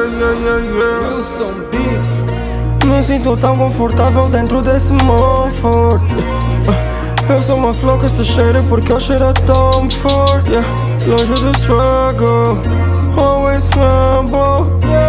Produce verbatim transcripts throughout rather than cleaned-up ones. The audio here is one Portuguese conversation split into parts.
yeah, yeah, yeah. Wilson B. Me sinto tão confortável dentro desse Montfort. Eu sou uma flor que se cheira porque eu cheiro a Tom Ford. Yeah. Longe do struggle, always humble.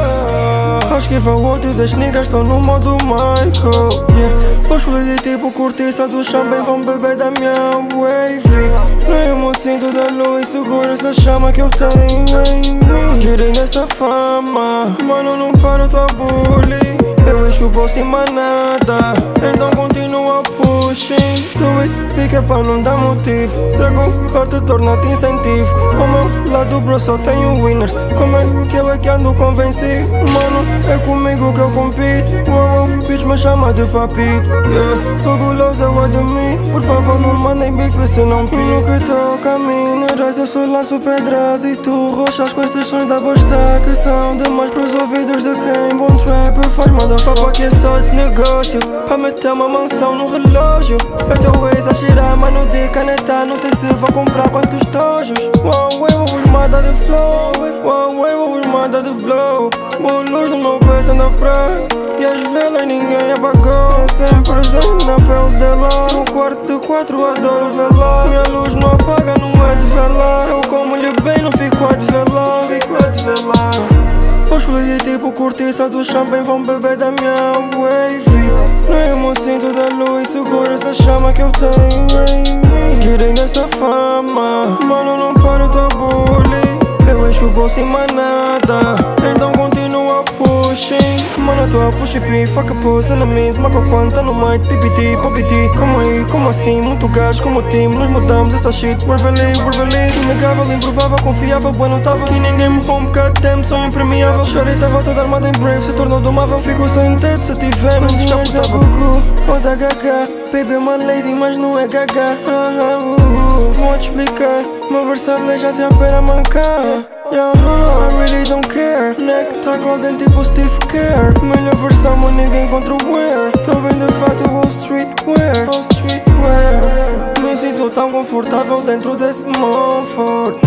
Yeah. Acho que vou outro e das niggas estão no modo Michael. Yeah. Vou explodir tipo cortiça do chão, bem vão beber da minha wave. Nem me sinto da luz, seguro essa chama que eu tenho em mim. Tirem dessa fama, mano, não paro tua bullying. Eu encho o bolso e manada, então continua pushing. Do it, pique pra não dar motivo. Segundo corte, torna-te incentivo. Ao meu lado, bro, só tenho winners. Como é que eu é que ando convencido? Mano, é comigo que eu compito. Uou, bitch, me chama de papito. Yeah, sou guloso, eu admito. Por favor, não mandem bife se não pido. E no que toca a minerais, eu só lanço pedras e tu roxas com esses sons da bosta que são demais pros ouvidos de quem bom trap faz. Manda papo que é só de negócio, pra meter uma mansão no relógio. Eu teu ex a cheirar, mano, de caneta. Não sei se vou comprar quantos tojos. Uau, eu vou manda de flow. Uau, eu vou manda de flow. Boa luz no meu peito na praia e as velas ninguém apagou. É sempre presente na pele dela. No quarto de quatro adoro velar. Minha luz não apaga, não é de velar. Eu como-lhe bem, não fico a desvelar. Fico a desvelar. Vou explodir tipo cortiça do chão, bem vão beber da minha wave. Nem me sinto da luz, seguro essa chama que eu tenho em mim. Tirem dessa fama, mano, não paro tua bullying. Eu encho o bolso e manada, então continua pushing. Mano, tô a push P, fuck a puss, enemies. Mago quanta no mic, P P T, P P T. Como aí, como assim, muito gás como time. Nós mudamos essa shit, we're really, we're really. Inegável, improvável, confiável, boa não tava. E ninguém me home, cut them, sou impermeável. Chorei, tava toda armada em brave, se tornou domável. Fico sem teto se tiver, mas descapotável. Ou da gaga, baby é uma lady, mas não é gaga. Ah, uh, uh, vou-te explicar, meu versátil já tem a pera mancar. Yeah, uh, I really don't care. Neck tá golden tipo Steve Kerr. Melhor versão, mas ninguém contra o wear. Tô bem de fato, Wall Streetwear. Wall Streetwear. Me sinto tão confortável dentro desse Montfort.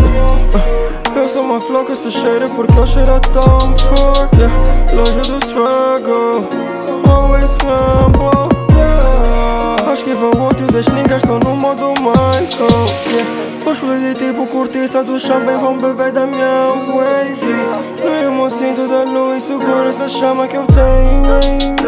Eu sou uma flor que se cheira porque eu cheiro a Tom Ford. Yeah. Longe do struggle, always humble. Yeah. Acho que vou outro e das niggas estão no modo Michael. Yeah. Vou explodir tipo cortiça do chão, bem vão beber da minha wave. Nem me sinto da luz, seguro essa chama que eu tenho em mim.